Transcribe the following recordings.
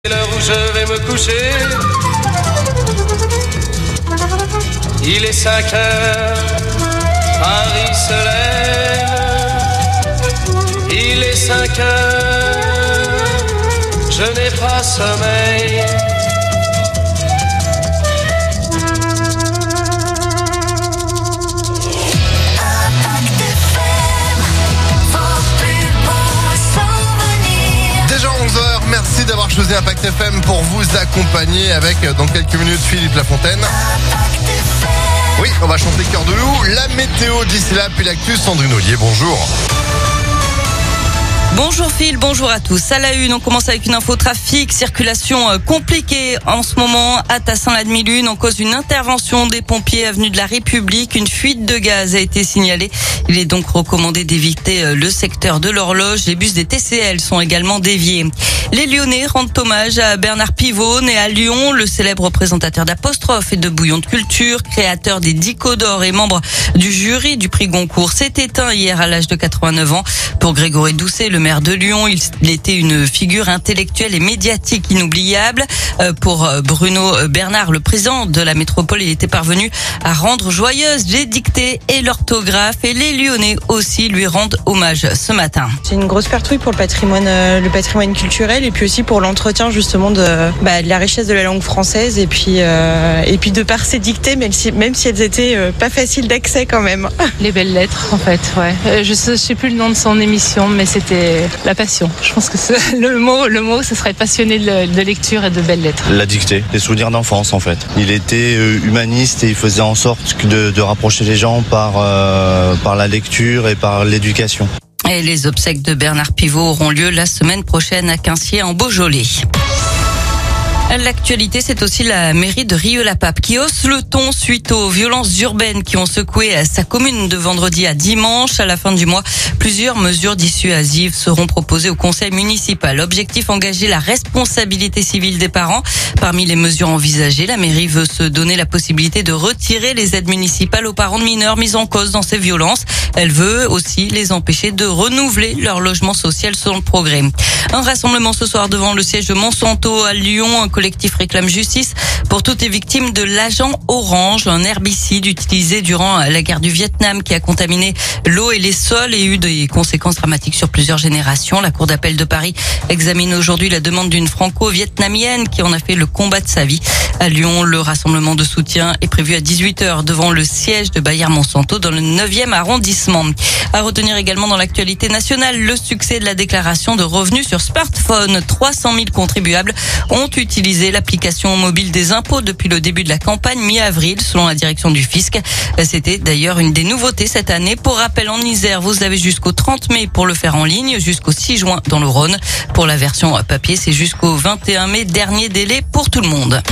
C'est l'heure où je vais me coucher. Il est 5 heures, Paris se lève. Il est 5 heures, je n'ai pas sommeil. Merci d'avoir choisi Impact FM pour vous accompagner avec, dans quelques minutes, Philippe Lafontaine. Oui, on va chanter Cœur de loup. La météo d'ici là, puis l'actu, Sandrine Ollier, bonjour. Bonjour Phil, bonjour à tous. À la une, on commence avec une info trafic, circulation compliquée en ce moment à Tassin-la-Demi-Lune en cause d'une intervention des pompiers avenue de la République. Une fuite de gaz a été signalée. Il est donc recommandé d'éviter le secteur de l'horloge. Les bus des TCL sont également déviés. Les Lyonnais rendent hommage à Bernard Pivot, né à Lyon, le célèbre présentateur d'Apostrophe et de Bouillon de Culture, créateur des Dico d'Or et membre du jury du prix Goncourt. S'est éteint hier à l'âge de 89 ans. Pour Grégory Doucet, le maire de Lyon, il était une figure intellectuelle et médiatique inoubliable. Pour Bruno Bernard, le président de la métropole, il était parvenu à rendre joyeuses les dictées et l'orthographe. Et les Lyonnais aussi lui rendent hommage ce matin. C'est une grosse perte pour le patrimoine culturel et puis aussi pour l'entretien justement de la richesse de la langue française et puis de par ses dictées, même si elles étaient pas faciles d'accès quand même. Les belles lettres en fait, ouais. Je sais plus le nom de son émission, mais c'était la passion. Je pense que le mot, ce serait passionné de lecture et de belles lettres. La dictée, des souvenirs d'enfance en fait. Il était humaniste et il faisait en sorte de rapprocher les gens par la lecture et par l'éducation. Et les obsèques de Bernard Pivot auront lieu la semaine prochaine à Quincier en Beaujolais. L'actualité, c'est aussi la mairie de Rieux-la-Pape qui hausse le ton suite aux violences urbaines qui ont secoué sa commune de vendredi à dimanche. À la fin du mois, plusieurs mesures dissuasives seront proposées au conseil municipal. Objectif, engager la responsabilité civile des parents. Parmi les mesures envisagées, la mairie veut se donner la possibilité de retirer les aides municipales aux parents de mineurs mis en cause dans ces violences. Elle veut aussi les empêcher de renouveler leur logement social selon le progrès. Un rassemblement ce soir devant le siège de Monsanto à Lyon. Un collectif réclame justice pour toutes les victimes de l'agent orange, un herbicide utilisé durant la guerre du Vietnam qui a contaminé l'eau et les sols et eu des conséquences dramatiques sur plusieurs générations. La Cour d'appel de Paris examine aujourd'hui la demande d'une franco-vietnamienne qui en a fait le combat de sa vie. À Lyon, le rassemblement de soutien est prévu à 18h devant le siège de Bayer Monsanto dans le 9e arrondissement. À retenir également dans l'actualité nationale, le succès de la déclaration de revenus sur smartphone. 300 000 contribuables ont utilisé l'application mobile des impôts depuis le début de la campagne mi-avril, selon la direction du fisc. C'était d'ailleurs une des nouveautés cette année. Pour rappel, en Isère, vous avez jusqu'au 30 mai pour le faire en ligne, jusqu'au 6 juin dans le Rhône. Pour la version papier, c'est jusqu'au 21 mai, dernier délai pour tout le monde.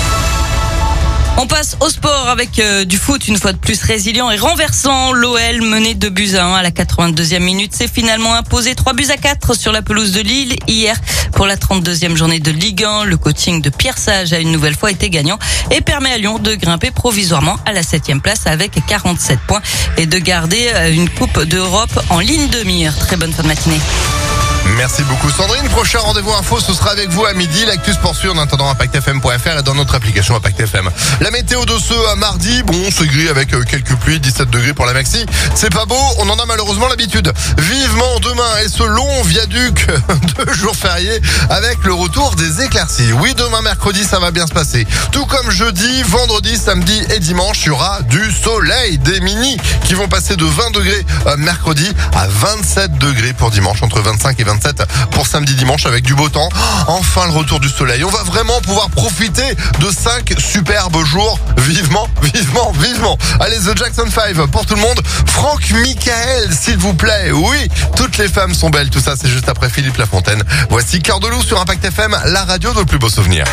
On passe au sport avec du foot, une fois de plus résilient et renversant. L'OL mené 2-1 à la 82e minute s'est finalement imposé 3-4 sur la pelouse de Lille hier pour la 32e journée de Ligue 1. Le coaching de Pierre Sage a une nouvelle fois été gagnant et permet à Lyon de grimper provisoirement à la 7e place avec 47 points et de garder une coupe d'Europe en ligne de mire. Très bonne fin de matinée. Merci beaucoup Sandrine. Prochain rendez-vous info, ce sera avec vous à midi. L'actu se poursuit en attendant ImpactFM.fr et dans notre application Impact FM. La météo de ce mardi, c'est gris avec quelques pluies, 17 degrés pour la maxi. C'est pas beau, on en a malheureusement l'habitude. Vivement demain et ce long viaduc de jours fériés avec le retour des éclaircies. Oui, demain mercredi, ça va bien se passer. Tout comme jeudi, vendredi, samedi et dimanche, il y aura du soleil. Des minis qui vont passer de 20 degrés mercredi à 27 degrés pour dimanche, entre 25 et 27 pour samedi dimanche avec du beau temps. Enfin le retour du soleil. On va vraiment pouvoir profiter de 5 superbes jours. Vivement, vivement, vivement. Allez, The Jackson 5 pour tout le monde. Franck Michael, s'il vous plaît. Oui, toutes les femmes sont belles. Tout ça, c'est juste après Philippe Lafontaine. Voici Cœur de loup sur Impact FM, la radio de nos plus beaux souvenirs.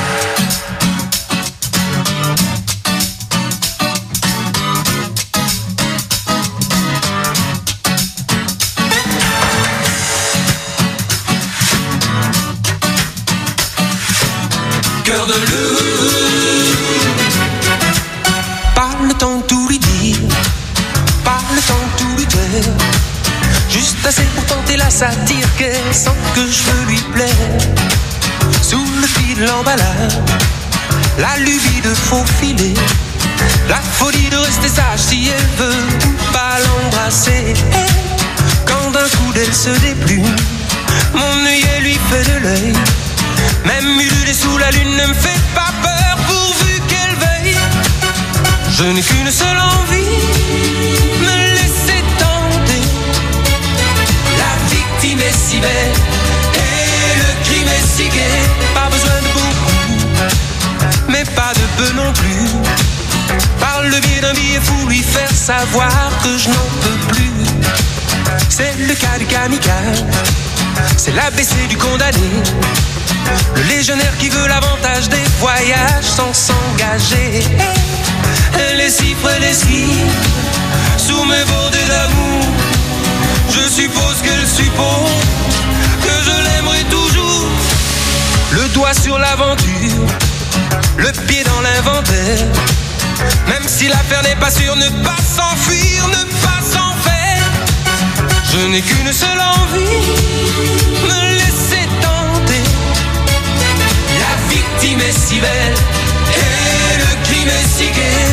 Cœur de loup. Pas le temps de tout lui dire, pas le temps de tout lui dire. Juste assez pour tenter la satire qu'elle sent que je veux lui plaire. sous le fil de l'emballage, la lubie de faufiler, la folie de rester sage si elle veut pas l'embrasser. Quand d'un coup d'elle se déplume, mon œillet lui fait de l'œil. Même ululer sous la lune ne me fait pas peur pourvu qu'elle veuille. Je n'ai qu'une seule envie, me laisser tenter. La victime est si belle et le crime est si gai. Pas besoin de beaucoup, mais pas de peu non plus. Par le biais d'un billet fou, lui faire savoir que je n'en peux plus. C'est le cas du kamikaze, c'est l'ABC du condamné, le légionnaire qui veut l'avantage des voyages sans s'engager. Les cifres et les skis sous mes bordées d'amour, je suppose qu'elle suppose que je l'aimerai toujours. Le doigt sur l'aventure, le pied dans l'inventaire. Même si l'affaire n'est pas sûre, ne pas s'enfuir, ne pas s'en faire. Je n'ai qu'une seule envie, me laisser tenter. La victime est si belle et le crime est si gai.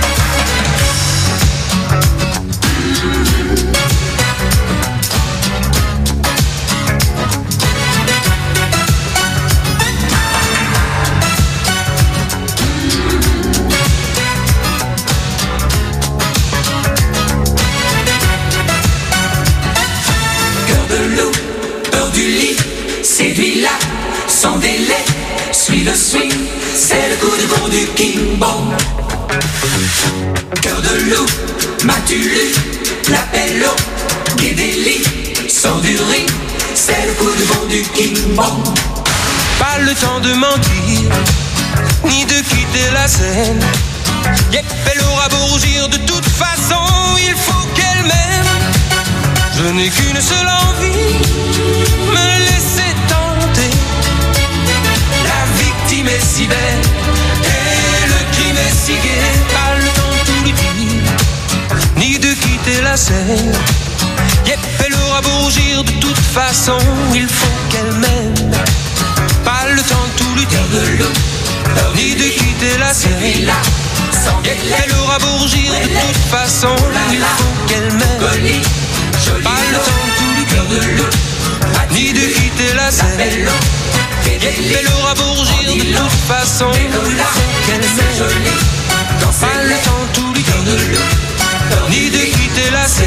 Séduis-la sans délai, suis le swing, c'est le coup de vent du King Bong. Cœur de loup, m'as-tu lu, l'appel au Guédéli, sort du ring, c'est le coup de vent du King Bong. Pas le temps de mentir, ni de quitter la scène. Yep, elle aura beau rougir, de toute façon, il faut qu'elle m'aime. Je n'ai qu'une seule envie, me laisser tenter. La victime est si belle et le crime est si gai. Pas le temps de tout lui dire, ni de quitter la scène. Yep, elle aura beau rougir, de toute façon, il faut qu'elle m'aime. Pas le temps de tout lui dire, ni de quitter la scène. Yep, elle aura beau rougir, de toute façon, il faut qu'elle m'aime. Pas le temps de tout lui dire, ni de quitter la scène. Elle aura beau rougir, de toute façon, il faut qu'elle m'aime. Pas le temps de tout lui dire, ni de quitter la scène.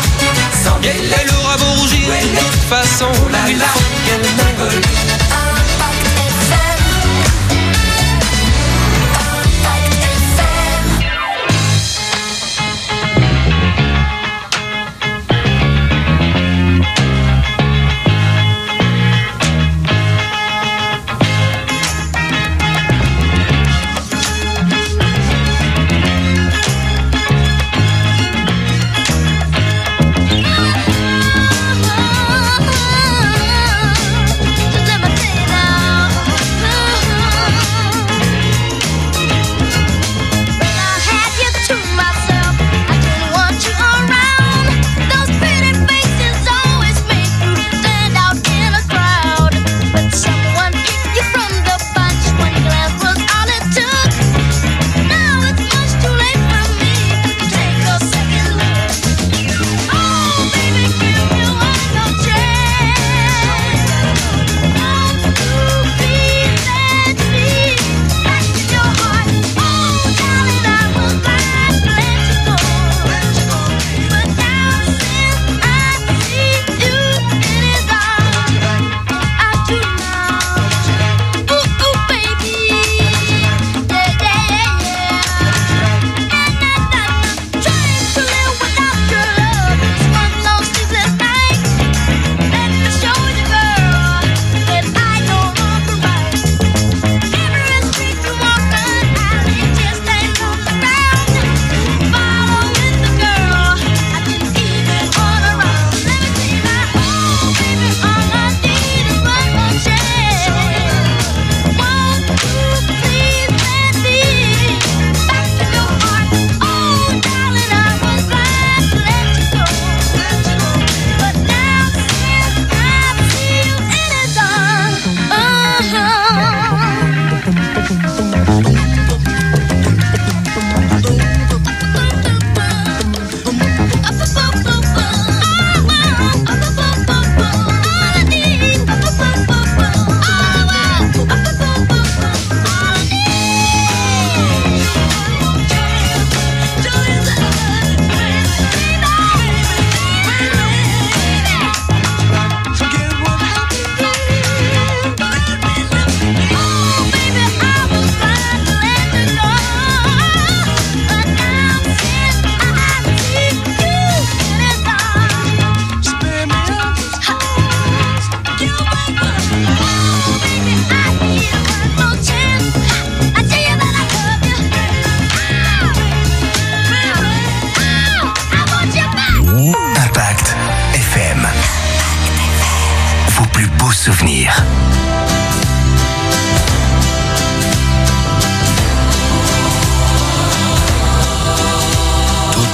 Elle aura beau rougir, de toute façon, il faut qu'elle m'aime. Just let me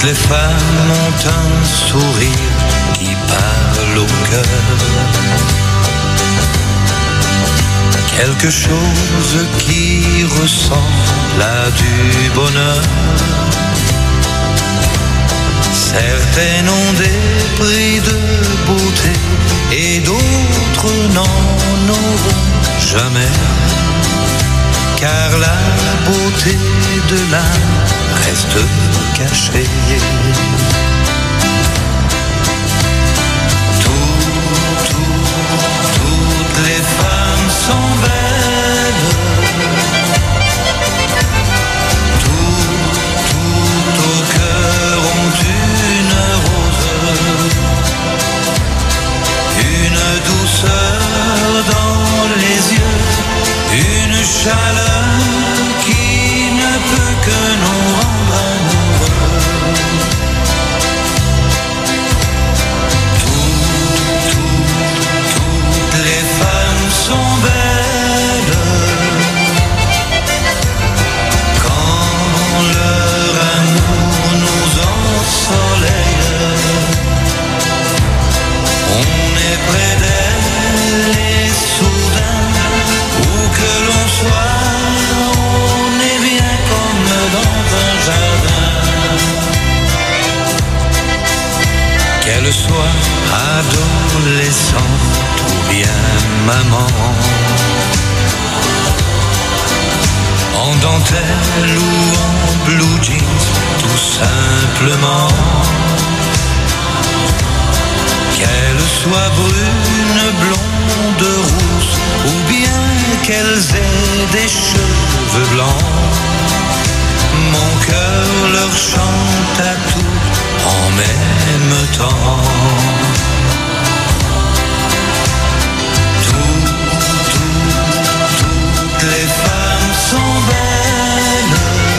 les femmes ont un sourire qui parle au cœur. Quelque chose qui ressemble à du bonheur. Certaines ont des prix de beauté et d'autres n'en auront jamais. Car la beauté de l'âme reste cachée. Toutes les femmes sont belles. Tout au cœur ont une rose, une douceur dans les yeux, une chaleur qui ne peut que nous rendre amoureux. Toutes les femmes sont belles quand leur amour nous ensoleille. On est près d'elles et soudain, où que l'on soit, on est bien comme dans un jardin. Qu'elle soit adolescente ou bien maman, en dentelle ou en blue jeans, tout simplement. Qu'elle soit brune, blonde, rousse, ou bien qu'elles aient des cheveux blancs, mon cœur leur chante à tout en même temps. Toutes les femmes sont belles.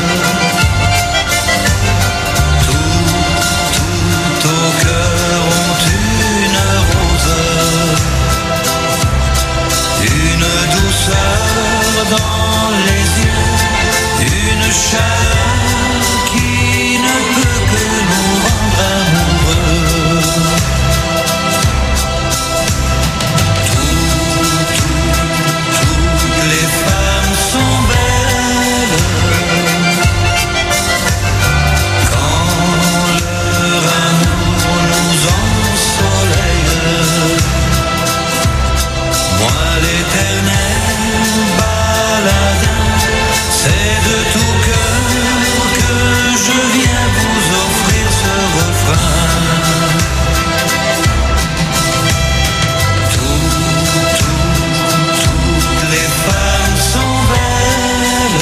Tout au cœur ont une rose, une douceur dans les yeux, une chaleur qui ne peut que nous rendre amoureux. Toutes les femmes sont belles quand leur amour nous ensoleille. Moi l'éternel baladin, c'est de tout cœur que je viens vous offrir ce refrain. Toutes les femmes sont belles.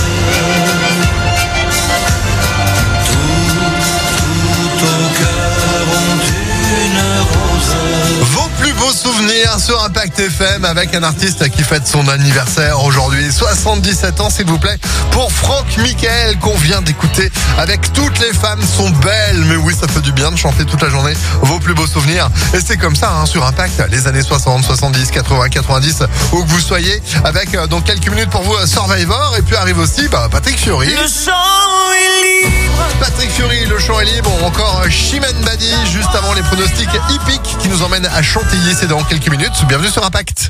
Tout au cœur ont une rose. Vos plus beaux souvenirs sur Impact FM avec un artiste qui fête son anniversaire aujourd'hui. 77 ans, s'il vous plaît, pour Franck Michael qu'on vient d'écouter avec Toutes les femmes sont belles. Mais oui, ça fait du bien de chanter toute la journée vos plus beaux souvenirs. Et c'est comme ça sur Impact, les années 60, 70, 80, 90, où que vous soyez, avec dans quelques minutes pour vous Survivor. Et puis arrive aussi Patrick Fiori. Le chant est libre. Patrick Fiori, le chant est libre. Encore Chimène Badi, juste avant les pronostics hippiques qui nous emmènent à Chantilly. C'est dans quelques minutes. Bienvenue sur Impact.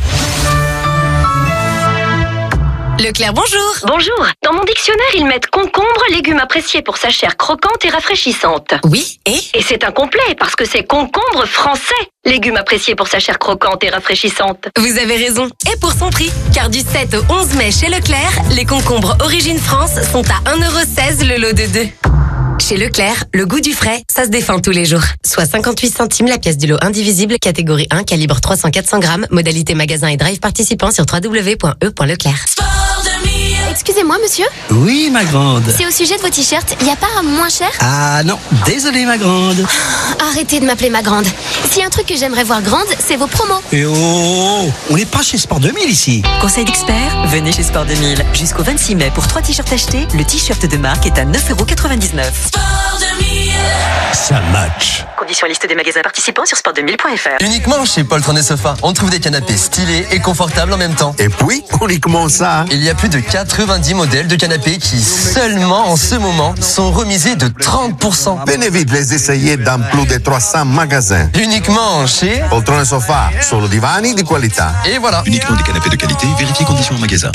Leclerc, bonjour. Bonjour. Dans mon dictionnaire, ils mettent concombre, légume apprécié pour sa chair croquante et rafraîchissante. Oui, et c'est incomplet parce que c'est concombre français, légume apprécié pour sa chair croquante et rafraîchissante. Vous avez raison. Et pour son prix, car du 7 au 11 mai chez Leclerc, les concombres Origine France sont à 1,16€ le lot de 2. Chez Leclerc, le goût du frais, ça se défend tous les jours. Soit 58 centimes la pièce du lot indivisible, catégorie 1, calibre 300-400 grammes, modalité magasin et drive participant sur www.e.leclerc. Excusez-moi, monsieur. Oui, ma grande. C'est au sujet de vos t-shirts. Il n'y a pas un moins cher? Ah non, désolé, ma grande. Arrêtez de m'appeler ma grande. S'il y a un truc que j'aimerais voir grande, c'est vos promos. Et oh, on n'est pas chez Sport 2000 ici. Conseil d'expert, venez chez Sport 2000. Jusqu'au 26 mai, pour 3 t-shirts achetés, le t-shirt de marque est à 9,99€. Sport 2000. Ça match. Conditions et liste des magasins participants sur sport2000.fr. Uniquement chez Poltron et Sofa, on trouve des canapés stylés et confortables en même temps. Et puis, uniquement ça. Il y a plus de 90 modèles de canapés qui, seulement en ce moment, sont remisés de 30%. Venez vite les essayer dans plus de 300 magasins. Uniquement chez Poltron et Sofa, solo divani di qualità. Et voilà. Uniquement des canapés de qualité, vérifiez conditions au magasin.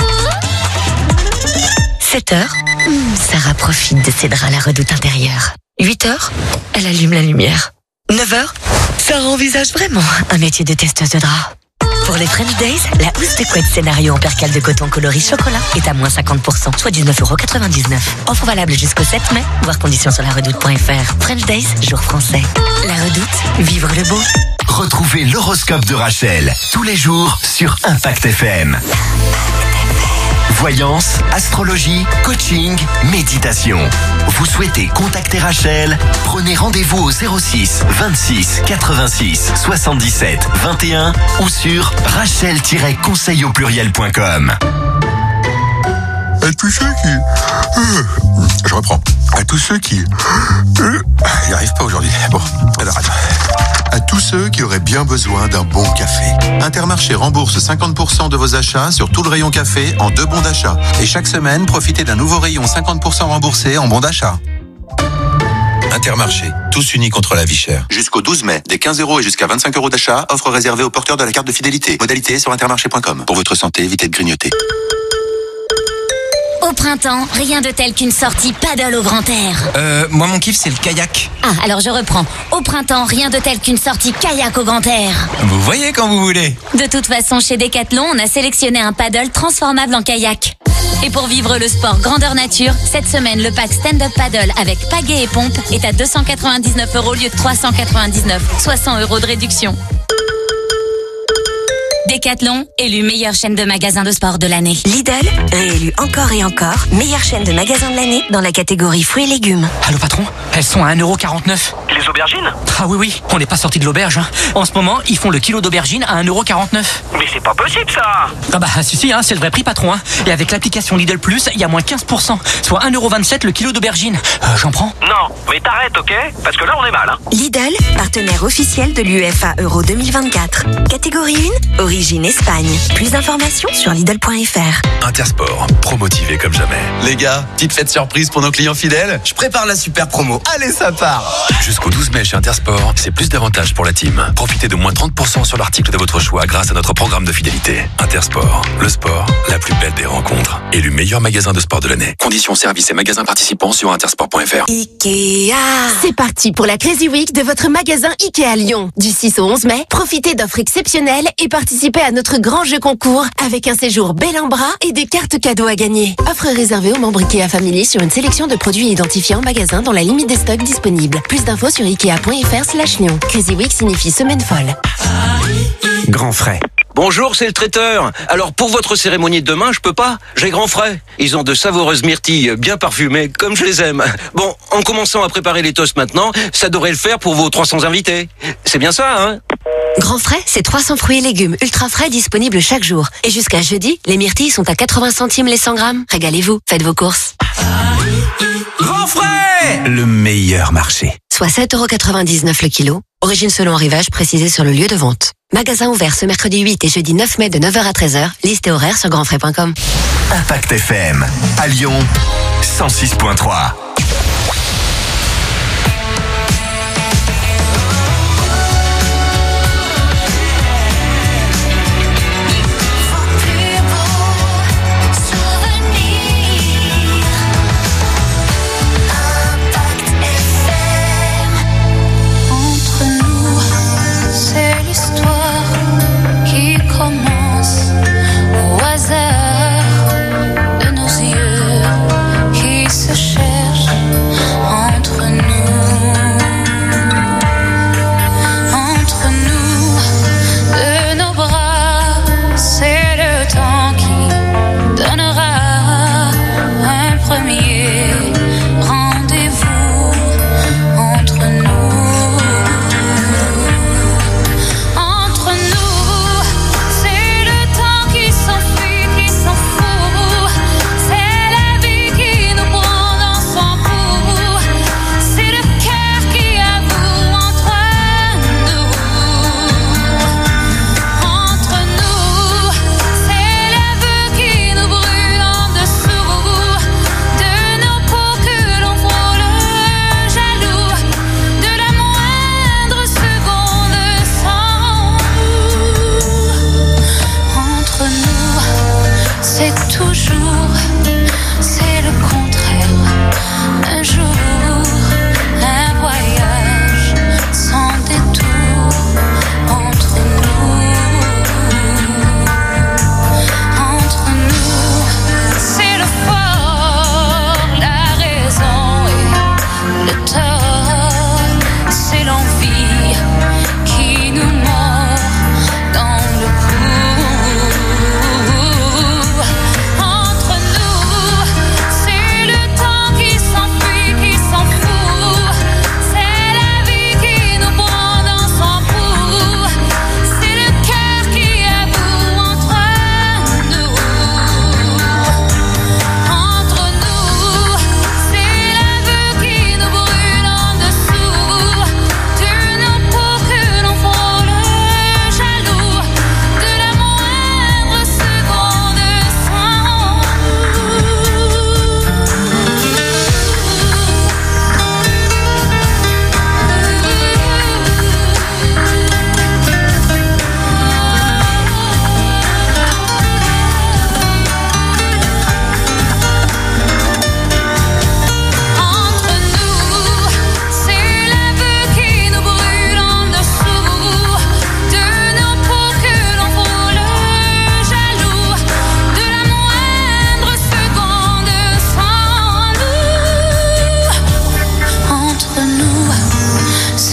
7h, Sarah profite de ses draps à la Redoute intérieure. 8h, elle allume la lumière. 9h, Sarah envisage vraiment un métier de testeuse de draps. Pour les French Days, la housse de couette scénario en percale de coton coloris chocolat est à moins 50%, soit 19,99€. Offre valable jusqu'au 7 mai, voir conditions sur laredoute.fr. French Days, jour français. La Redoute, vivre le beau. Retrouvez l'horoscope de Rachel tous les jours sur Impact FM. Voyance, astrologie, coaching, méditation. Vous souhaitez contacter Rachel? Prenez rendez-vous au 06 26 86 77 21 ou sur rachel-conseil-au-pluriel.com. À tous ceux qui... Je reprends. À tous ceux qui... J'y arrive pas aujourd'hui. Bon, alors attends. À tous ceux qui auraient bien besoin d'un bon café. Intermarché rembourse 50% de vos achats sur tout le rayon café en 2 bons d'achat. Et chaque semaine, profitez d'un nouveau rayon 50% remboursé en bons d'achat. Intermarché, tous unis contre la vie chère. Jusqu'au 12 mai, des 15 € et jusqu'à 25 € d'achat, offre réservée aux porteurs de la carte de fidélité. Modalité sur intermarché.com. Pour votre santé, évitez de grignoter. Au printemps, rien de tel qu'une sortie paddle au grand air. Moi mon kiff c'est le kayak. Ah, alors je reprends. Au printemps, rien de tel qu'une sortie kayak au grand air. Vous voyez quand vous voulez. De toute façon, chez Decathlon, on a sélectionné un paddle transformable en kayak. Et pour vivre le sport grandeur nature, cette semaine, le pack stand-up paddle avec pagaie et pompe est à 299 € au lieu de 399, soit 100 € de réduction. Decathlon, élu meilleure chaîne de magasins de sport de l'année. Lidl, réélu encore et encore, meilleure chaîne de magasins de l'année dans la catégorie fruits et légumes. Allô patron, elles sont à 1,49€. Les aubergines? Ah oui, on n'est pas sorti de l'auberge. Hein. En ce moment, ils font le kilo d'aubergine à 1,49€. Mais c'est pas possible ça! Ah bah si, hein, c'est le vrai prix patron. Hein. Et avec l'application Lidl Plus, il y a moins 15%, soit 1,27€ le kilo d'aubergine. J'en prends? Non, mais t'arrêtes, ok? Parce que là on est mal. Hein. Lidl, partenaire officiel de l'UEFA Euro 2024. Catégorie 1, origine Espagne. Plus d'informations sur Lidl.fr. Intersport, promotivé comme jamais. Les gars, petite fête surprise pour nos clients fidèles. Je prépare la super promo. Allez, ça part. Jusqu'au 12 mai chez Intersport, c'est plus d'avantages pour la team. Profitez de moins 30% sur l'article de votre choix grâce à notre programme de fidélité. Intersport, le sport, la plus belle des rencontres. Élu meilleur magasin de sport de l'année. Conditions, services et magasins participants sur intersport.fr. Ikea. C'est parti pour la Crazy Week de votre magasin Ikea Lyon. Du 6 au 11 mai, profitez d'offres exceptionnelles et participez à notre grand jeu concours avec un séjour bel en bras et des cartes cadeaux à gagner. Offre réservée aux membres Ikea Family sur une sélection de produits identifiés en magasin dans la limite des stocks disponibles. Plus d'infos sur ikea.fr/Lyon. Crazy Week signifie semaine folle. Grand frais. Bonjour, c'est le traiteur. Alors pour votre cérémonie de demain, je peux pas. J'ai grand frais. Ils ont de savoureuses myrtilles bien parfumées, comme je les aime. Bon, en commençant à préparer les toasts maintenant, ça devrait le faire pour vos 300 invités. C'est bien ça, hein? Grand frais, c'est 300 fruits et légumes ultra frais disponibles chaque jour. Et jusqu'à jeudi, les myrtilles sont à 80 centimes les 100 grammes. Régalez-vous, faites vos courses. Grand frais! Le meilleur marché. Soit 7,99€ le kilo. Origine selon arrivage précisé sur le lieu de vente. Magasin ouvert ce mercredi 8 et jeudi 9 mai de 9h à 13h. Liste et horaire sur grandfrais.com. Impact FM, à Lyon, 106.3. Au hasard de nos yeux qui se cherchent.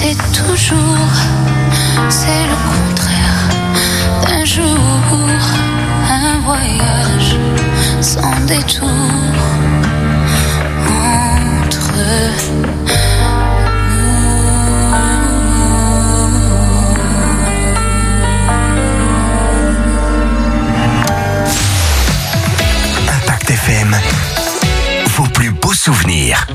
c'est toujours, c'est le contraire d'un jour, un voyage sans détour entre Impact FM, vos plus beaux souvenirs.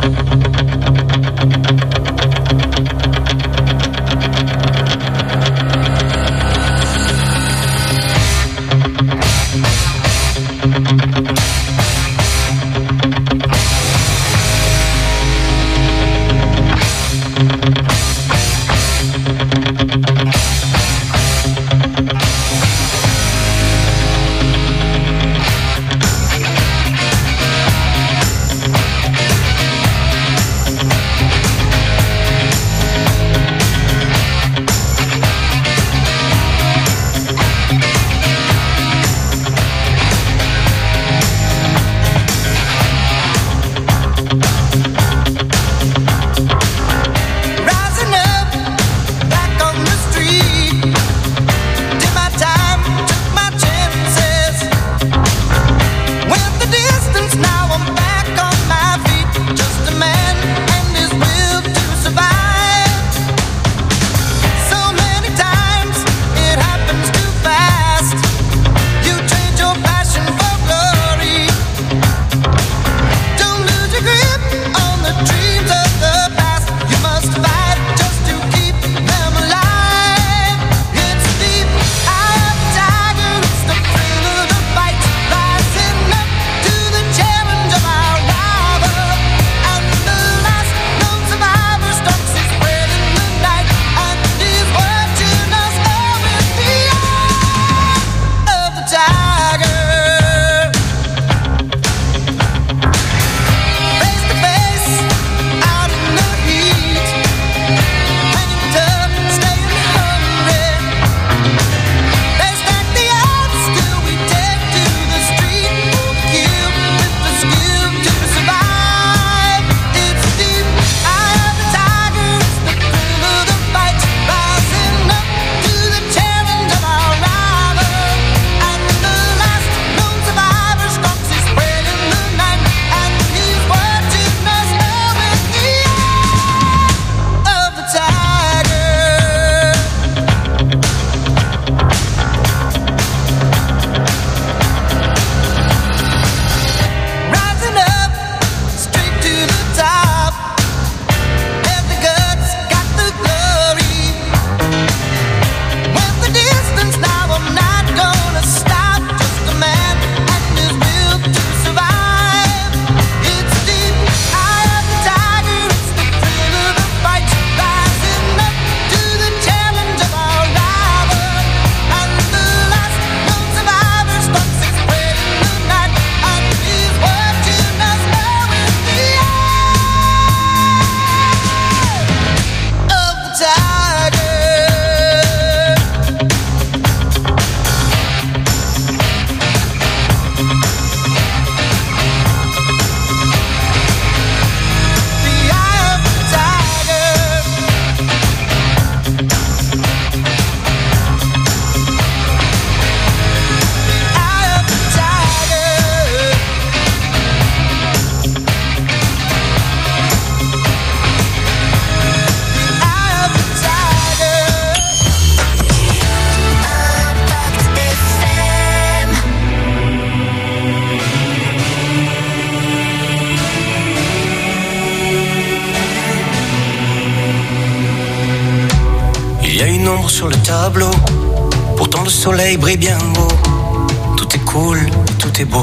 Sur le tableau, pourtant le soleil brille bien haut. Tout est cool, tout est beau.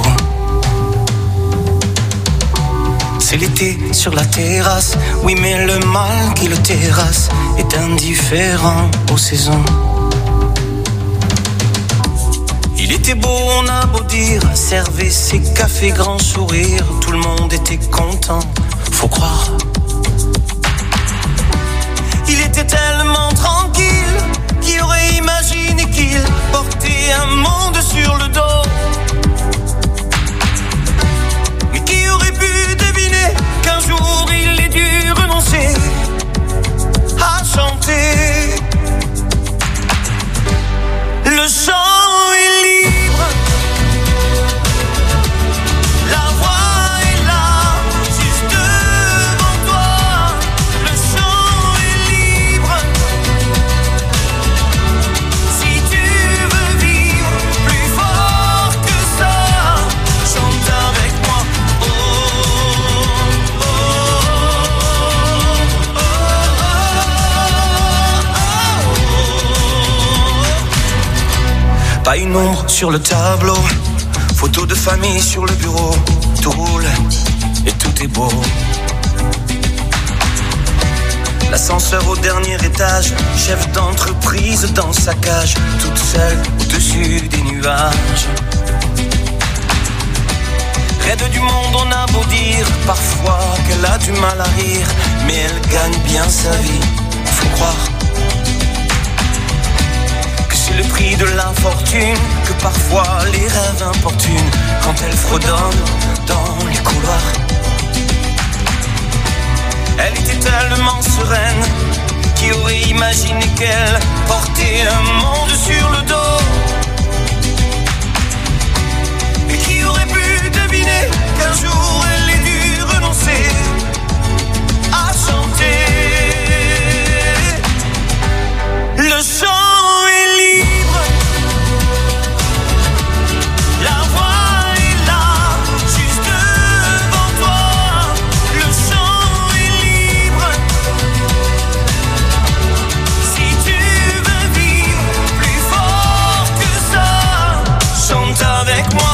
C'est l'été sur la terrasse, oui mais le mal qui le terrasse est indifférent aux saisons. Il était beau, on a beau dire, servait ses cafés grand sourire, tout le monde était content, faut croire. Il était tellement tranquille, qui aurait imaginé qu'il portait un monde sur le dos? Mais qui aurait pu deviner qu'un jour il ait dû renoncer à sur le tableau. Photos de famille sur le bureau. Tout roule et tout est beau. L'ascenseur au dernier étage, chef d'entreprise dans sa cage, toute seule au-dessus des nuages. Raide du monde, on a beau dire parfois qu'elle a du mal à rire, mais elle gagne bien sa vie, faut croire que c'est le prix de l'infortune, que parfois les rêves importunent quand elle fredonne dans les couloirs. Elle était tellement sereine, qui aurait imaginé qu'elle portait un monde sur le dos? Et qui aurait pu deviner qu'un jour elle ait dû renoncer à chanter? Le chant est libre, la voix est là, juste devant toi. Le chant est libre, si tu veux vivre plus fort que ça, chante avec moi.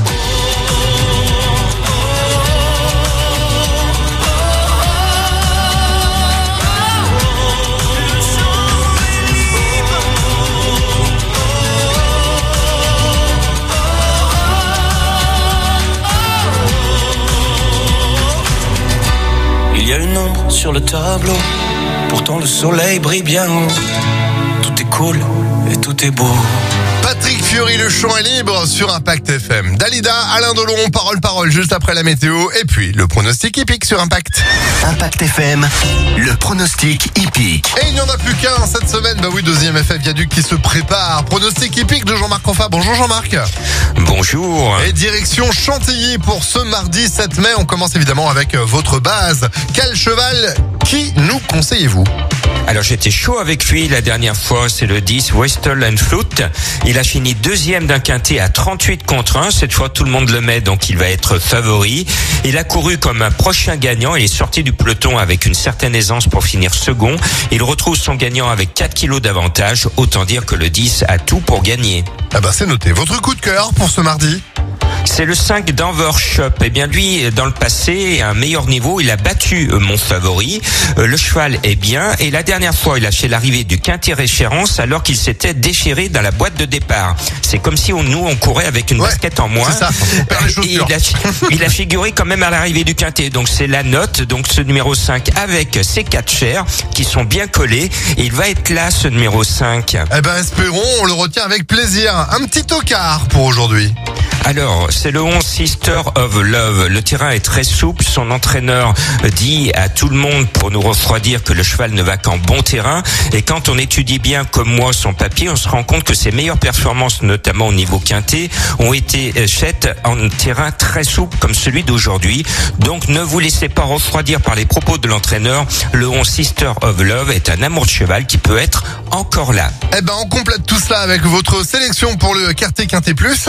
Il y a une ombre sur le tableau, pourtant le soleil brille bien haut. Tout est cool et tout est beau. Patrick Fiori, le chant est libre sur Impact FM. Dalida, Alain Delon, parole juste après la météo. Et puis, le pronostic hippique sur Impact. Impact FM, le pronostic hippique. Et il n'y en a plus qu'un cette semaine. Bah oui, deuxième effet Viaduc qui se prépare. Pronostic hippique de Jean-Marc Canfa. Bonjour Jean-Marc. Bonjour. Et direction Chantilly pour ce mardi 7 mai. On commence évidemment avec votre base. Quel cheval, qui nous conseillez-vous? Alors j'étais chaud avec lui la dernière fois, c'est le 10 Whistle and Flute. Il a fini deuxième d'un quintet à 38 contre 1. Cette fois tout le monde le met, donc il va être favori. Il a couru comme un prochain gagnant. Il est sorti du peloton avec une certaine aisance pour finir second. Il retrouve son gagnant avec 4 kilos d'avantage. Autant dire que le 10 a tout pour gagner. Ah bah c'est noté. Votre coup de cœur pour ce mardi? C'est le 5 d'Anvershop. Eh bien lui, dans le passé, à un meilleur niveau, il a battu mon favori. Le cheval est bien. Et la dernière fois, il a fait l'arrivée du quintet référence alors qu'il s'était déchiré dans la boîte de départ. C'est comme si on courait avec une basket en moins. C'est ça, on perd les chaussures. Il a figuré quand même à l'arrivée du quintet. Donc c'est la note. Donc ce numéro 5 avec ses 4 chairs qui sont bien collés. Et il va être là, ce numéro 5. Eh ben espérons, on le retient avec plaisir. Un petit tocard pour aujourd'hui. Alors, c'est le 11 Sister of Love. Le terrain est très souple. Son entraîneur dit à tout le monde pour nous refroidir que le cheval ne va qu'en bon terrain. Et quand on étudie bien, comme moi, son papier, on se rend compte que ses meilleures performances, notamment au niveau quintet, ont été faites en terrain très souple comme celui d'aujourd'hui. Donc, ne vous laissez pas refroidir par les propos de l'entraîneur. Le 11 Sister of Love est un amour de cheval qui peut être encore là. Eh ben, on complète tout cela avec votre sélection pour le quartier Quintet Plus.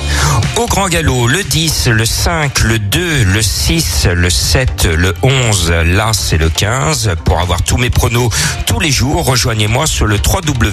Au grand galop, le 10, le 5, le 2, le 6, le 7, le 11, l'As et le 15. Pour avoir tous mes pronos tous les jours, rejoignez-moi sur le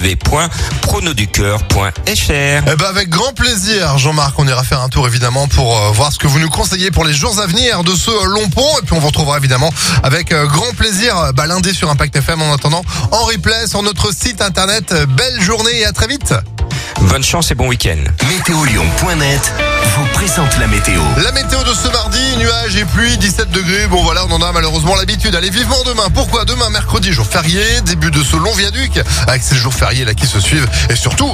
www.pronoducœur.fr. Eh ben avec grand plaisir, Jean-Marc, on ira faire un tour évidemment pour voir ce que vous nous conseillez pour les jours à venir de ce long pont. Et puis on vous retrouvera évidemment avec grand plaisir lundi sur Impact FM. En attendant, en replay sur notre site internet. Belle journée et à très vite. Bonne chance et bon week-end. Météolion.net vous présente la météo. La météo de ce mardi, nuages et pluie, 17 degrés. Bon voilà, on en a malheureusement l'habitude. Allez vivement demain. Pourquoi demain, mercredi, jour férié, début de ce long viaduc, avec ces jours fériés là qui se suivent. Et surtout,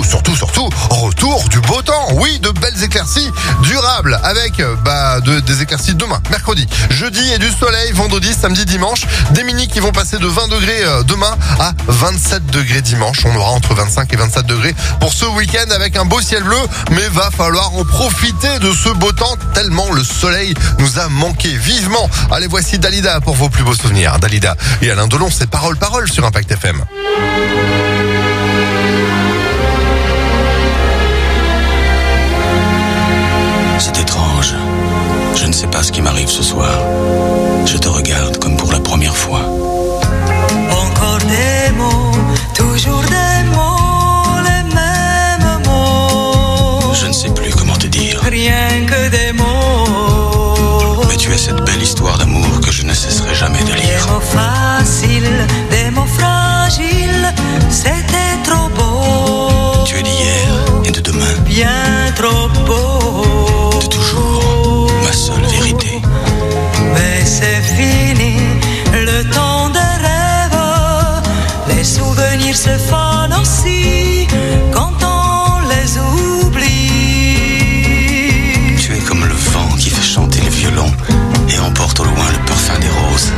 retour du beau temps. Oui, de belles éclaircies durables avec des éclaircies demain, mercredi, jeudi et du soleil, vendredi, samedi, dimanche. Des mini qui vont passer de 20 degrés demain à 27 degrés dimanche. On aura entre 25 et 27 degrés pour ce week-end avec un beau ciel bleu. Mais va falloir en profiter de ce beau temps tellement le soleil nous a manqué vivement. Allez, voici Dalida pour vos plus beaux souvenirs. Dalida et Alain Delon, c'est Parole sur Impact FM. C'est étrange. Je ne sais pas ce qui m'arrive ce soir. Je te regarde comme pour la première fois. Encore des mots, toujours des mots, les mêmes mots. Je ne rien que des mots. Mais tu es cette belle histoire d'amour que je ne cesserai jamais de lire. Des mots faciles, des mots fragiles, c'était trop beau. Tu es d'hier et de demain. Bien trop beau. De toujours, ma seule vérité. Mais c'est fini, le temps des rêves. Les souvenirs se fanent aussi quand on les oublie. Tu es comme le vent qui fait chanter les violons et emporte au loin le parfum des roses.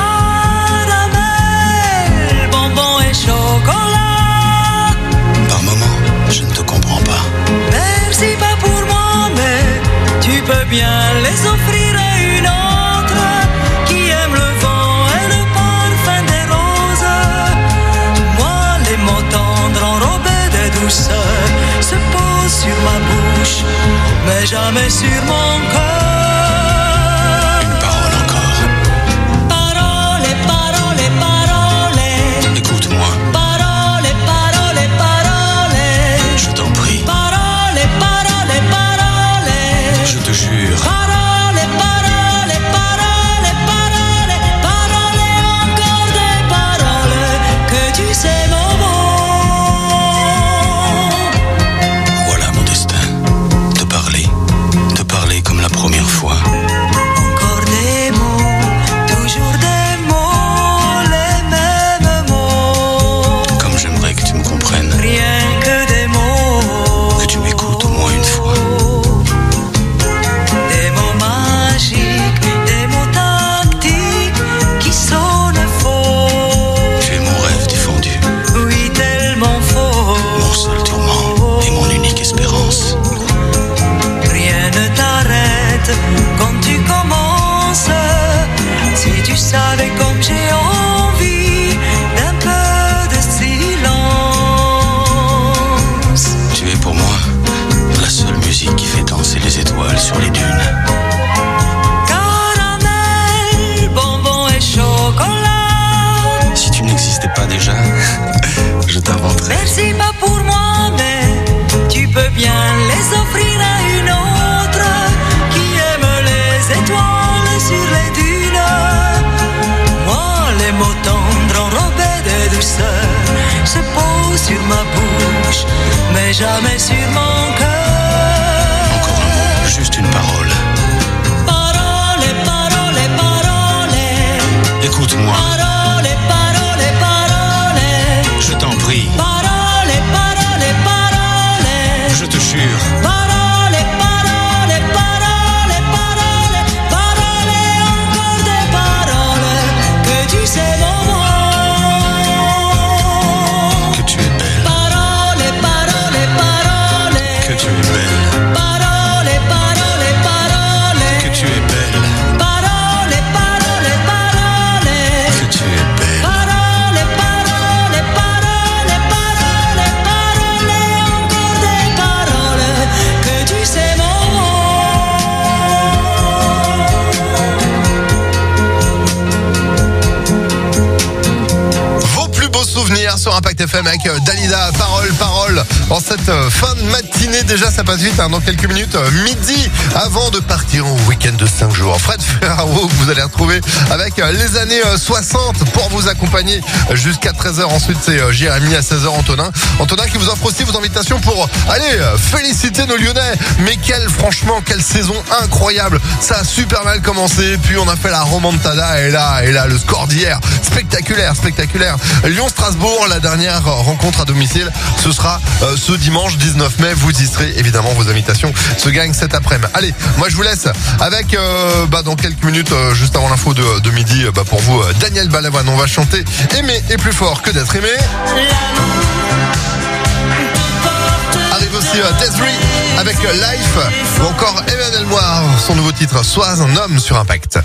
Caramel, bonbons et chocolat. Par moments, je ne te comprends pas. Merci pas pour moi, mais tu peux bien les offrir à une autre qui aime le vent et le parfum des roses. Moi, les mots tendres enrobés de douceur se posent sur ma bouche, mais jamais sur mon cœur. Écoute-moi. Parole, parole, parole. Je t'en prie. Parole, parole, parole. Je te jure. Parole, parole, parole, parole. Parole, encore des paroles que tu sais mon mot. Voilà mon destin. Te parler comme la première fois. Encore des mots, toujours des mots, les mêmes mots. Comme j'aimerais que tu me comprennes. Rien que des mots. Que tu m'écoutes au moins une fois. Des mots magiques, des mots tactiques qui sonnent faux. Tu es mon rêve défendu. Oui, tellement faux. Mon seul tourment et mon unique espérance. Rien ne t'arrête quand tu commences. Si tu savais comme j'ai envie d'un peu de silence. Tu es pour moi la seule musique qui fait danser les étoiles sur les dunes. Caramel, bonbons et chocolat. Si tu n'existais pas déjà, je t'inventerais. Merci pas pour moi, mais tu peux bien les offrir à une autre qui aime les étoiles sur les dunes. Moi, les mots tendres enrobés de douceur se posent sur ma bouche, mais jamais sur mon cœur. Encore un mot, juste une parole. Parole, parole, parole. Écoute-moi. Parole, parole, parole. Je t'en prie. Parole, parole, parole. Je te jure. Parole, parole, parole, parole. Parole, encore des paroles que tu sais mon mot. Que tu es belle. Parole, parole, parole. Que tu es belle. Parole, parole, parole. Que tu es belle. Parole, parole, parole. Que tu es belle. Parole, parole, parole, parole, parole, encore des paroles que tu sais mon Vos plus beaux souvenirs sur Impact FM avec Dalida, parole. En cette fin de matinée, déjà ça passe vite, hein, dans quelques minutes, midi, avant de partir en week-end de 5 jours. Fred Ferraro, que vous allez retrouver avec les années 60 pour vous accompagner jusqu'à 13h. Ensuite, c'est Jérémy à 16h, Antonin qui vous offre aussi vos invitations pour aller féliciter nos Lyonnais. Mais franchement, quelle saison incroyable. Ça a super mal commencé, puis on a fait la remontada et là, le score d'hier, spectaculaire. Lyon-Strasbourg, la dernière rencontre à domicile, ce sera ce dimanche 19 mai. Vous y serez, évidemment, vos invitations se gagnent cet après-midi. Allez, moi je vous laisse avec dans quelques minutes, juste avant l'info de midi, pour vous, Daniel Balavoine. On va chanter Aimer est plus fort que d'être aimé. Arrive aussi Desiree avec Life, ou encore Emmanuel Moir, son nouveau titre Sois un homme sur Impact.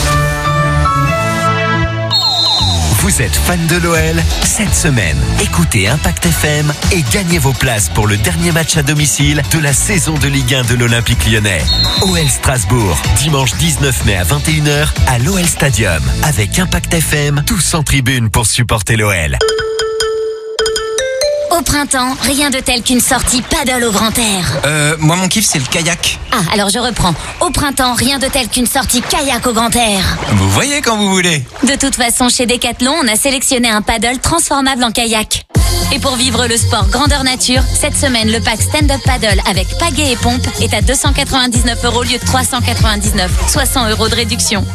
Vous êtes fan de l'OL? Cette semaine, écoutez Impact FM et gagnez vos places pour le dernier match à domicile de la saison de Ligue 1 de l'Olympique Lyonnais. OL Strasbourg, dimanche 19 mai à 21h à l'OL Stadium. Avec Impact FM, tous en tribune pour supporter l'OL. Au printemps, rien de tel qu'une sortie paddle au grand air. Moi mon kiff c'est le kayak. Ah, alors je reprends. Au printemps, rien de tel qu'une sortie kayak au grand air. Vous voyez quand vous voulez. De toute façon, chez Decathlon, on a sélectionné un paddle transformable en kayak. Et pour vivre le sport grandeur nature, cette semaine, le pack stand-up paddle avec pagaie et pompe est à 299 € au lieu de 399. soit 100 € de réduction.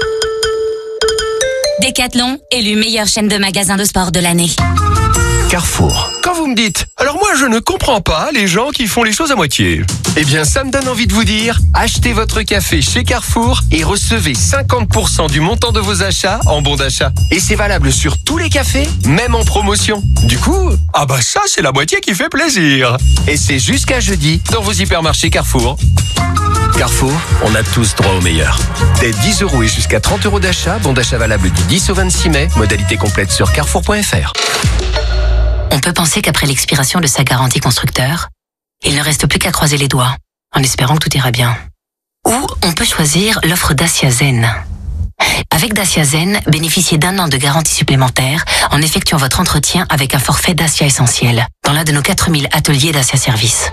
Decathlon, élu meilleure chaîne de magasins de sport de l'année. Carrefour. Quand vous me dites, alors moi je ne comprends pas les gens qui font les choses à moitié. Eh bien ça me donne envie de vous dire, achetez votre café chez Carrefour et recevez 50% du montant de vos achats en bon d'achat. Et c'est valable sur tous les cafés, même en promotion. Du coup, ah bah ça c'est la moitié qui fait plaisir. Et c'est jusqu'à jeudi dans vos hypermarchés Carrefour. Carrefour, on a tous droit au meilleur. Dès 10 € et jusqu'à 30 € d'achat, bon d'achat valable du 10 au 26 mai, modalité complète sur carrefour.fr. On peut penser qu'après l'expiration de sa garantie constructeur, il ne reste plus qu'à croiser les doigts, en espérant que tout ira bien. Ou on peut choisir l'offre Dacia Zen. Avec Dacia Zen, bénéficiez d'1 an de garantie supplémentaire en effectuant votre entretien avec un forfait Dacia Essentiel dans l'un de nos 4000 ateliers Dacia Service.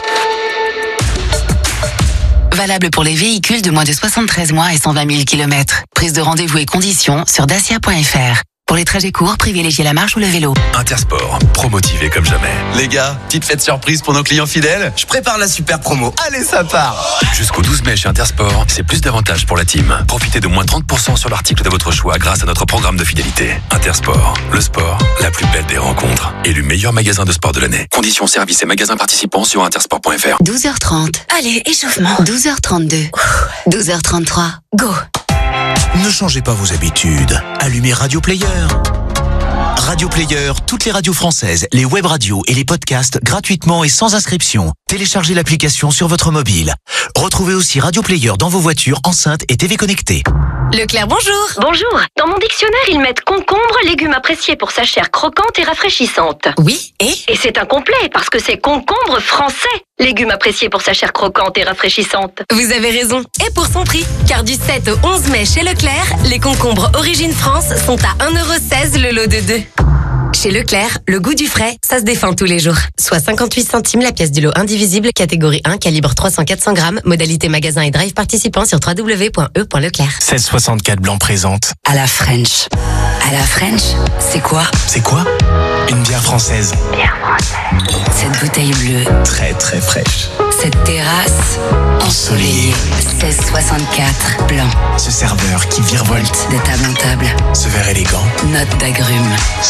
Valable pour les véhicules de moins de 73 mois et 120 000 km. Prise de rendez-vous et conditions sur dacia.fr. Pour les trajets courts, privilégiez la marche ou le vélo. Intersport, promotivé comme jamais. Les gars, petite fête surprise pour nos clients fidèles. Je prépare la super promo. Allez, ça part. Jusqu'au 12 mai chez Intersport, c'est plus d'avantages pour la team. Profitez de moins 30% sur l'article de votre choix grâce à notre programme de fidélité. Intersport, le sport, la plus belle des rencontres. Élu meilleur magasin de sport de l'année. Conditions, services et magasins participants sur intersport.fr. 12h30. Allez, échauffement. 12h32. 12h33. Go. Ne changez pas vos habitudes. Allumez Radio Player. Radio Player, toutes les radios françaises, les web radios et les podcasts gratuitement et sans inscription. Téléchargez l'application sur votre mobile. Retrouvez aussi Radio Player dans vos voitures, enceintes et TV connectées. Leclerc, bonjour. Bonjour. Dans mon dictionnaire, ils mettent concombre, légume apprécié pour sa chair croquante et rafraîchissante. Oui, Et c'est incomplet parce que c'est concombre français. Légume apprécié pour sa chair croquante et rafraîchissante. Vous avez raison. Et pour son prix, car du 7 au 11 mai chez Leclerc, les concombres Origine France sont à 1,16 € le lot de 2. Chez Leclerc, le goût du frais, ça se défend tous les jours. Soit 58 centimes la pièce du lot indivisible, catégorie 1, calibre 300-400 grammes, modalité magasin et drive participant sur www.e.leclerc. 1664 blanc présente. À la French. À la French, c'est quoi? C'est quoi? Une bière française. Cette bouteille bleue. Très très fraîche. Cette terrasse ensoleillée. 1664 blanc. Ce serveur qui virevolte De table en table. ce verre élégant. Note d'agrumes.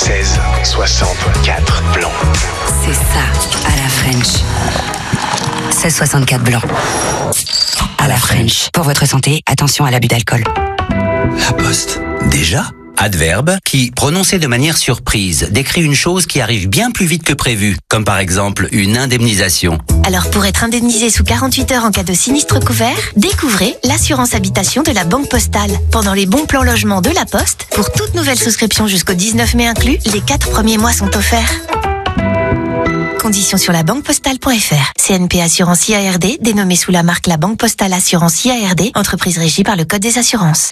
1664 blanc. C'est ça, à la French. 1664 blanc. À la French. Pour votre santé, attention à l'abus d'alcool. La Poste. Déjà? Adverbe qui, prononcé de manière surprise, décrit une chose qui arrive bien plus vite que prévu, comme par exemple une indemnisation. Alors pour être indemnisé sous 48 heures en cas de sinistre couvert, découvrez l'assurance habitation de la Banque Postale. Pendant les bons plans logement de la Poste, pour toute nouvelle souscription jusqu'au 19 mai inclus, les 4 premiers mois sont offerts. Conditions sur la banquepostale.fr. CNP Assurance IARD, dénommée sous la marque La Banque Postale Assurance IARD, entreprise régie par le Code des assurances.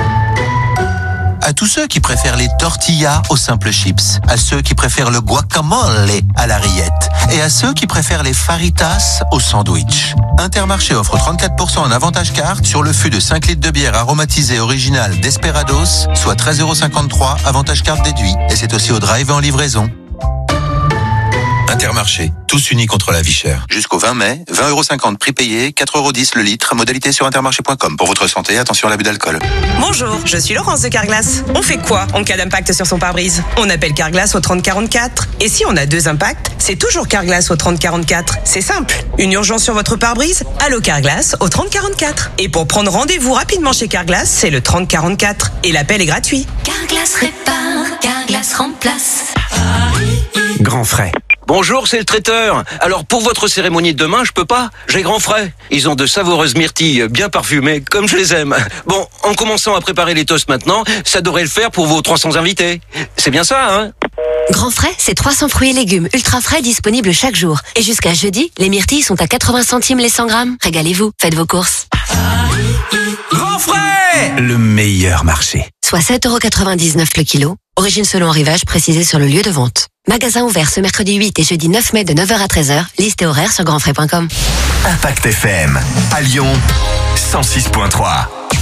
À tous ceux qui préfèrent les tortillas aux simples chips, à ceux qui préfèrent le guacamole à la rillette et à ceux qui préfèrent les faritas au sandwich. Intermarché offre 34% en avantage carte sur le fût de 5 litres de bière aromatisée originale Desperados, soit 13,53 €, avantage carte déduit. Et c'est aussi au drive et en livraison. Intermarché, tous unis contre la vie chère. Jusqu'au 20 mai, 20,50 € prix payé, 4,10 € le litre, modalité sur intermarché.com. Pour votre santé, attention à l'abus d'alcool. Bonjour, je suis Laurence de Carglass. On fait quoi en cas d'impact sur son pare-brise? On appelle Carglass au 3044. Et si on a 2 impacts, c'est toujours Carglass au 3044. C'est simple. Une urgence sur votre pare-brise? Allô Carglass au 3044. Et pour prendre rendez-vous rapidement chez Carglass, c'est le 3044. Et l'appel est gratuit. Carglass répare, Carglass remplace. Grand frais. Bonjour, c'est le traiteur. Alors pour votre cérémonie de demain, je peux pas. J'ai grand frais. Ils ont de savoureuses myrtilles bien parfumées, comme je les aime. Bon, en commençant à préparer les toasts maintenant, ça devrait le faire pour vos 300 invités. C'est bien ça, hein? Grand frais, c'est 300 fruits et légumes ultra frais disponibles chaque jour. Et jusqu'à jeudi, les myrtilles sont à 80 centimes les 100 grammes. Régalez-vous, faites vos courses. Grand frais! Le meilleur marché. Soit 7,99 € le kilo. Origine selon arrivage précisé sur le lieu de vente. Magasin ouvert ce mercredi 8 et jeudi 9 mai de 9h à 13h. Liste et horaire sur grandfrais.com. Impact FM, à Lyon, 106.3.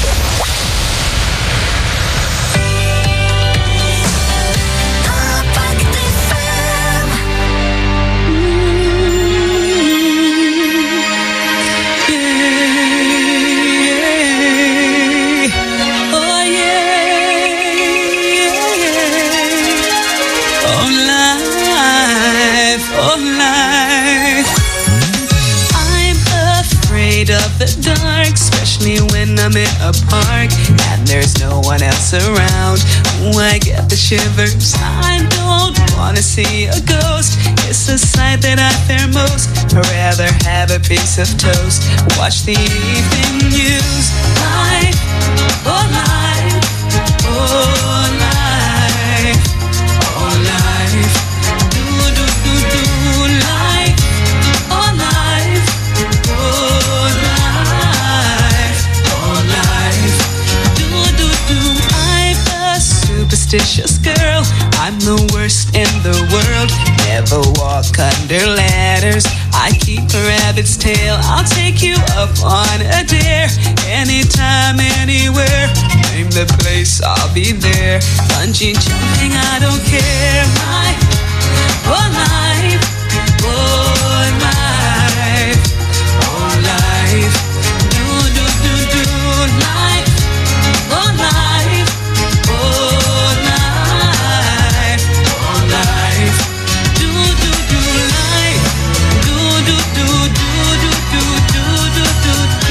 Of the dark, especially when I'm in a park and there's no one else around. Ooh, I get the shivers. I don't wanna see a ghost. It's a sight that I fear most. I'd rather have a piece of toast. Watch the evening news. Life, oh life, oh life, oh life. Do do do do life, oh life, oh life, oh life. Do do do. I'm a superstitious girl. I'm the worst in the world. Never walk under ladders. I keep a rabbit's tail. I'll take you up on a dare. Anytime, anywhere. Name the place, I'll be there. Bungee jumping, I don't care. My whole life, oh life, oh life. Do do do do life, oh life, oh life, oh life. Do do do life, do do do do do do do do do.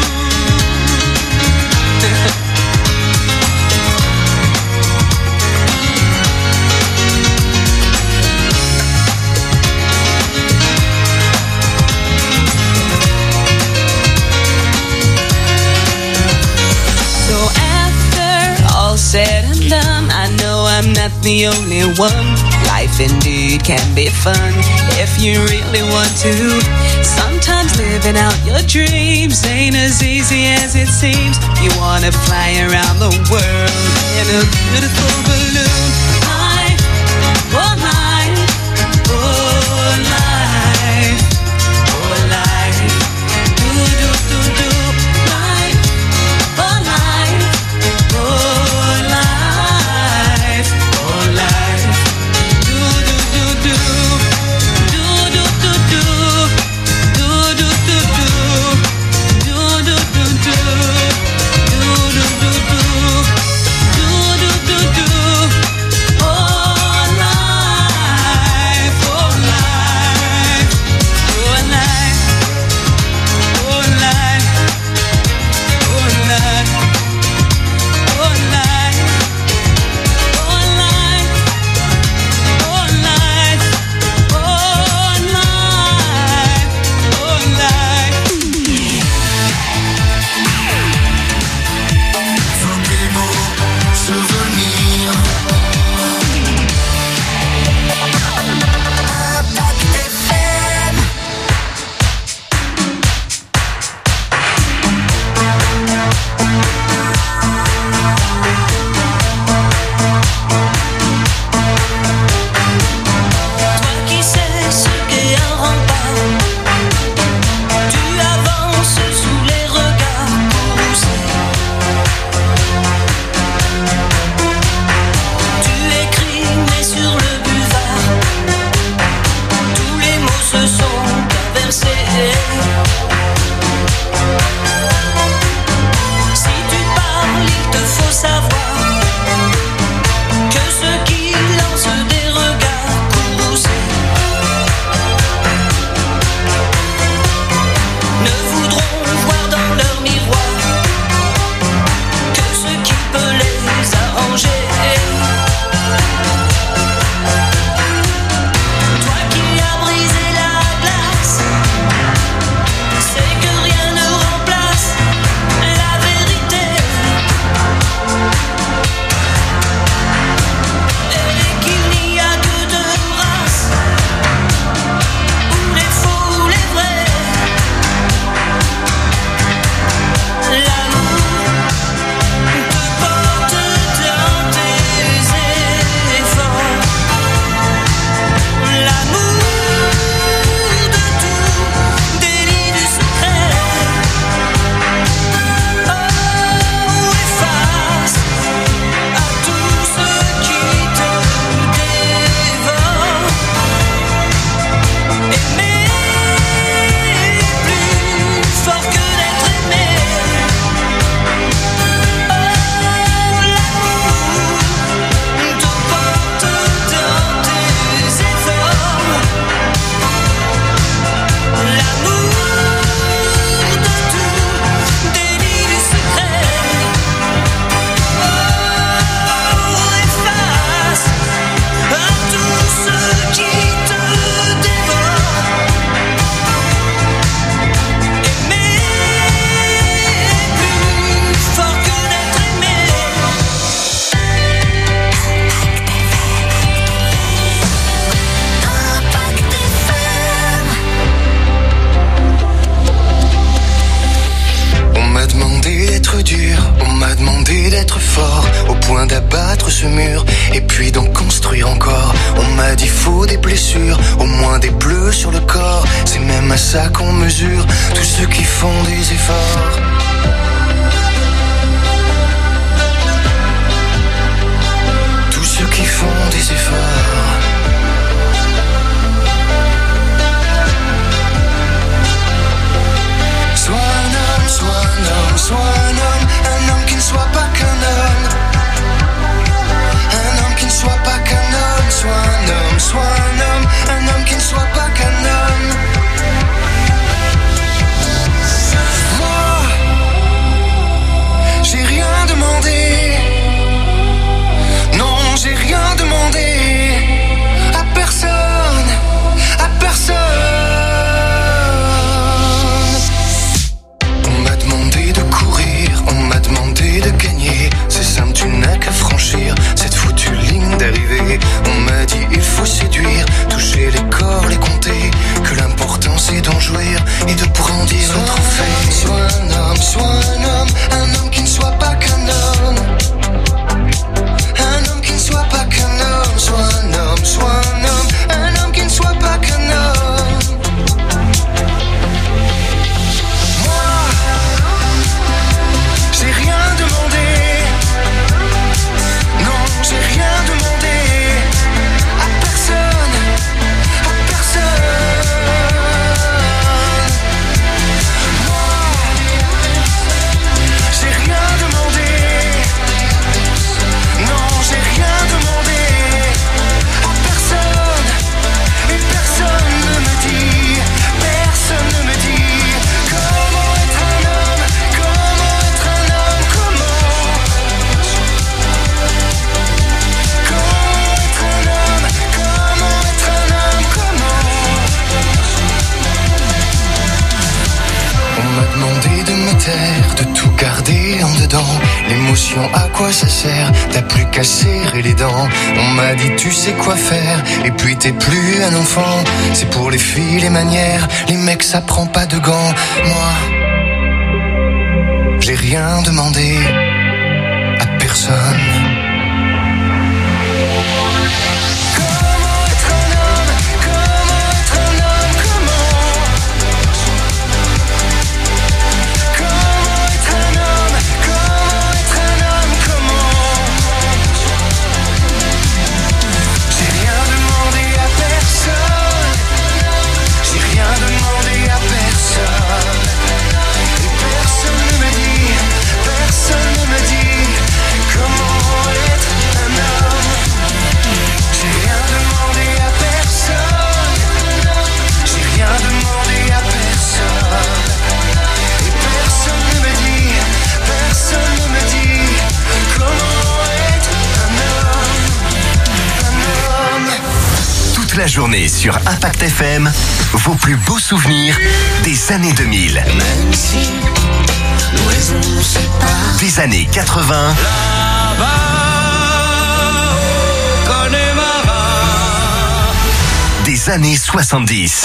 So after all said and done, I know I'm not the only one. Life indeed can be fun if you really want to. Sometimes living out your dreams ain't as easy as it seems. You wanna fly around the world in a beautiful balloon. Life, oh life, oh life, oh life. Do do do do life, oh life, oh life, oh life. Do do do do, do do do do, do do do do, do do do do, do do do do, do do do do. Oh life. ce mur et puis d'en construire encore. On m'a dit faut des blessures, au moins des bleus sur le corps. C'est même à ça qu'on mesure tous ceux qui font des efforts. Tous ceux qui font des efforts. Sois un homme, sois un homme, sois un homme qui ne soit pas qu'un homme. Un homme qui ne soit pas qu'un homme, sois un homme, sois un homme qui ne soit pas qu'un homme. Moi, j'ai rien demandé. Non, j'ai rien demandé à personne, à personne. On m'a demandé de courir, on m'a demandé de gagner. C'est simple, tu n'as qu'à franchir cette foutue ligne d'arrivée. On m'a dit il faut séduire, toucher les corps, les compter. Que l'important c'est d'en jouir et de brandir le trophée. Sois un homme qui ne soit pas qu'un homme. Un homme qui ne soit pas qu'un homme. Sois un homme qui ne soit pas qu'un homme. Moi, j'ai rien demandé. Non, j'ai rien demandé à personne, à personne. Moi, j'ai rien demandé. Non, j'ai rien demandé à personne. Et personne ne me dit comment être un homme, comment être un homme, comment être un homme, comment être un homme, comment. On m'a demandé de me taire, de tout garder en dedans. L'émotion, à quoi ça sert? T'as plus qu'à serrer les dents. On m'a dit tu sais quoi faire, et puis t'es plus un enfant. C'est pour les filles les manières, les mecs ça prend pas de gants. Moi, j'ai rien demandé à personne. Comment être un homme, comment être un homme, comment? Comment être un homme, comment être un homme, comment? J'ai rien demandé à personne. J'ai rien demandé à personne. Et personne ne me dit comment être un homme. J'ai rien demandé à personne. J'ai rien demandé à personne. Et personne ne me dit comment être un homme. Toute la journée sur Impact FM, vos plus beaux souvenirs des années 2000. Même si nos raisons nous séparent. Des années 80. Des années 70.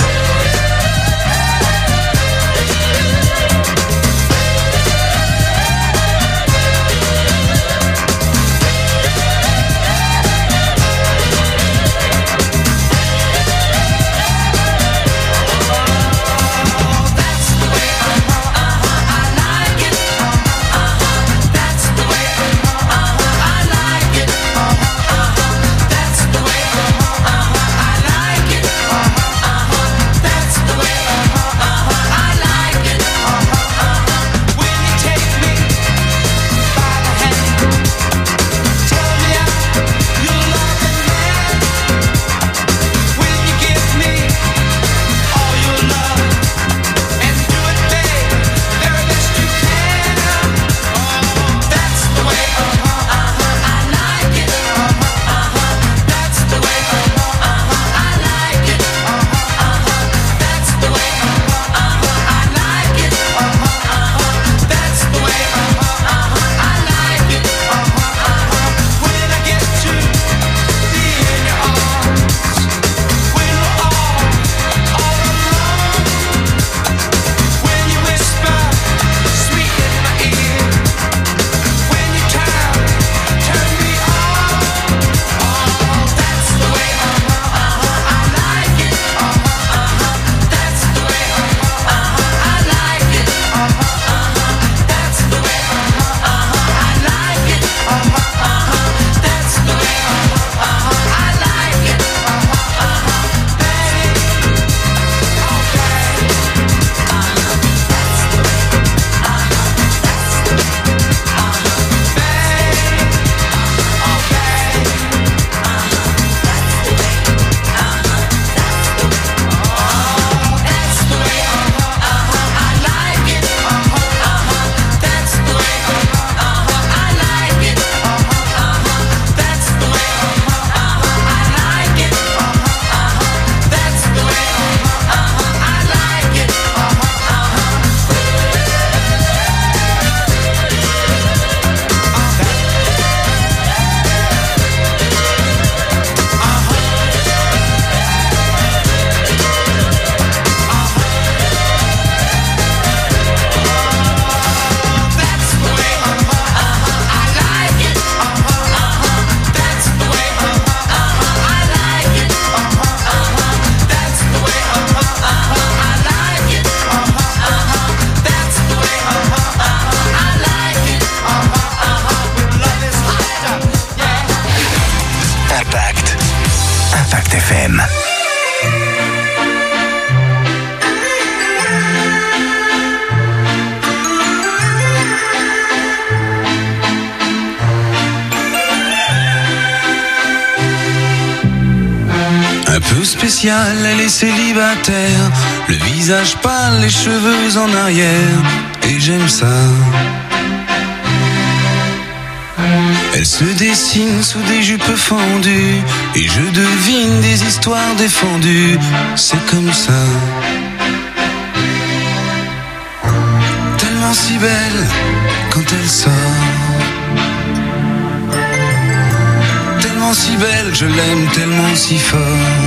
FM. Un peu spéciale, elle est célibataire, le visage pâle, les cheveux en arrière, et j'aime ça. Elle se dessine sous des jupes fendues, et je devine des histoires défendues, c'est comme ça. Tellement si belle quand elle sort, tellement si belle, je l'aime tellement si fort.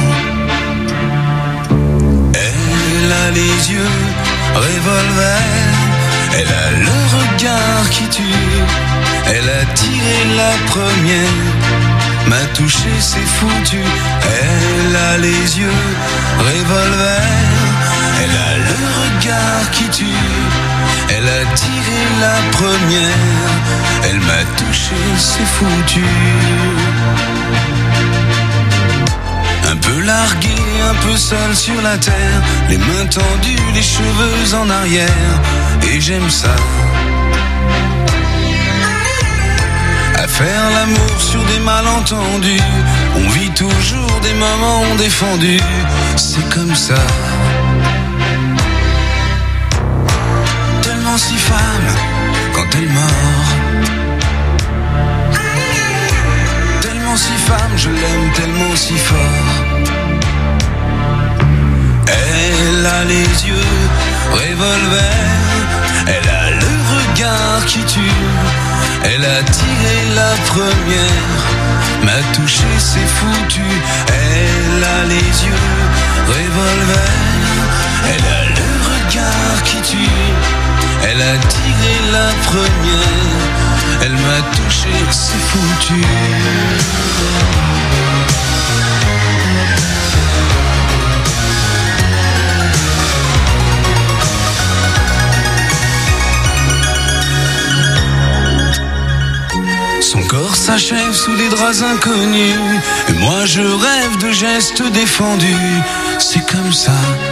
Elle a les yeux revolver, elle a le regard qui tue. Elle a tiré la première, m'a touché, c'est foutu. Elle a les yeux revolver, elle a le regard qui tue. Elle a tiré la première, elle m'a touché, c'est foutu. Un peu largué, un peu seul sur la terre, les mains tendues, les cheveux en arrière, et j'aime ça. À faire l'amour sur des malentendus, on vit toujours des moments défendus, c'est comme ça. Tellement si femme quand elle mord, tellement si femme, je l'aime tellement si fort. Elle a les yeux revolver, elle a le regard qui tue. Elle a tiré la première, m'a touché, c'est foutu. Elle a les yeux revolver, elle a le regard qui tue. Elle a tiré la première, elle m'a touché, c'est foutu. Son corps s'achève sous des draps inconnus, et moi je rêve de gestes défendus, c'est comme ça.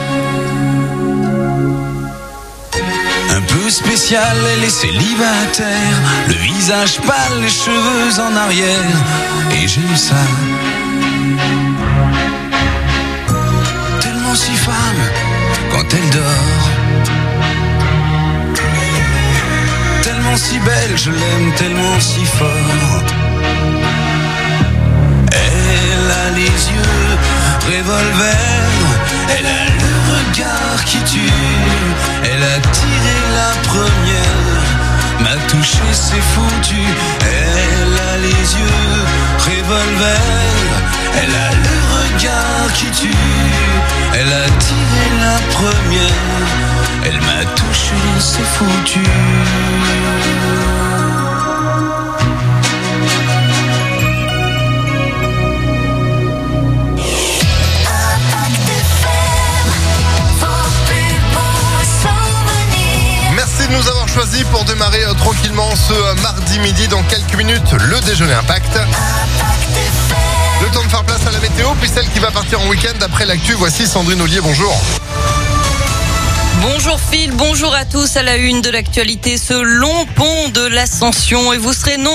Un peu spécial, elle est célibataire, le visage pâle, les cheveux en arrière, et j'aime ça. Tellement si femme quand elle dort, tellement si belle, je l'aime tellement si fort. Elle a les yeux revolver, elle a le regard qui tue. Elle a tiré la première, m'a touché, c'est foutu. Elle a les yeux revolver, elle a le regard qui tue. Elle a tiré la première, elle m'a touché, c'est foutu. Merci de nous avoir choisis pour démarrer tranquillement ce mardi midi. Dans quelques minutes, le déjeuner Impact. Le temps de faire place à la météo, puis celle qui va partir en week-end après l'actu. Voici Sandrine Ollier, bonjour. Bonjour Phil, bonjour à tous. À la une de l'actualité, ce long pont de l'Ascension, et vous serez nombreux